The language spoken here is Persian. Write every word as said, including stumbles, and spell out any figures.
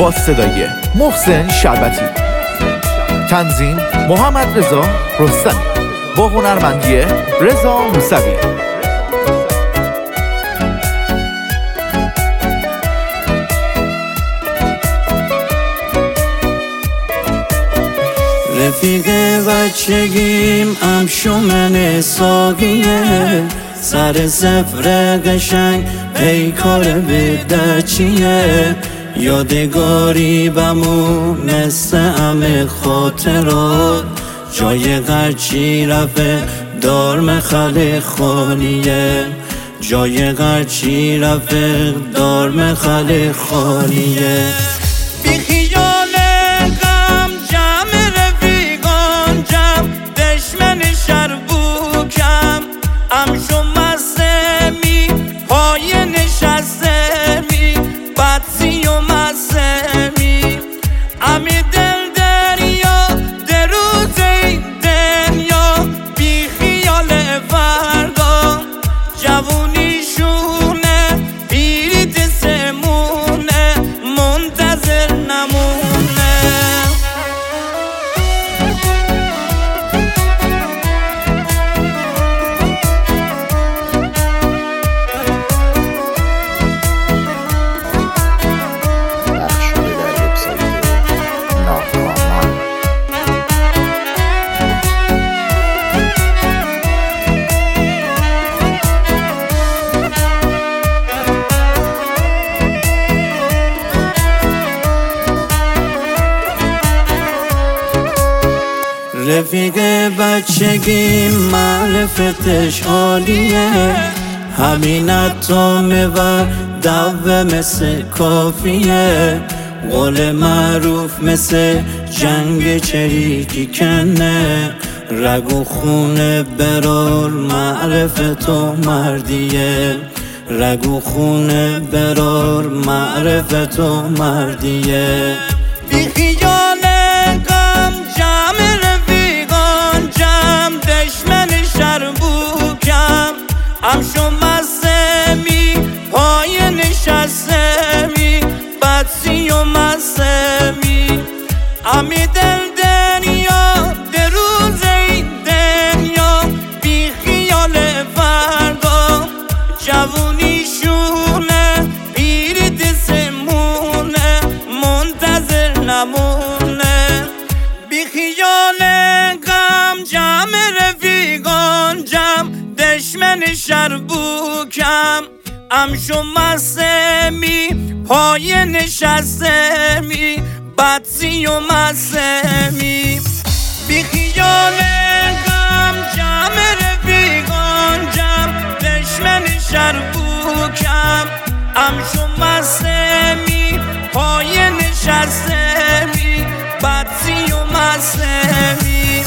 با صدای محسن شربتی، تنظیم محمد رضا رستمی، با هنرمندی رضا موسوی. رفیق بچگیم امشومن ساقیه، سر سفر قشنگ پیکار بدچیه، یادگاری بمون مثل همه خاطرات، جای غرچی رفه دار مخل خالیه، جای غرچی رفه دار مخل خالیه. رفیق بچگیم معرفتش عالیه، همین اتمه و دوه مثل کافیه، قول معروف مثل جنگ چریکی کنه، رگ و خونه برار معرفت و مردیه، رگ و خونه برار معرفت و مردیه. امشو مسمی پای نشستمی، بدسی و مسمی امی دل دنیا در روز این دنیا، بی خیال فردا جوونیشونه، پیری دسمونه منتظر نمونه، بی خیال غم جمع رفیقان جمع، دشمن شربوکم امشو مسمی پای نشستمی، بدسی و مسمی بی خیال غم جمع رفیقان جمع، دشمن شربوکم امشو مسمی پای نشستمی، بدسی و مسمی.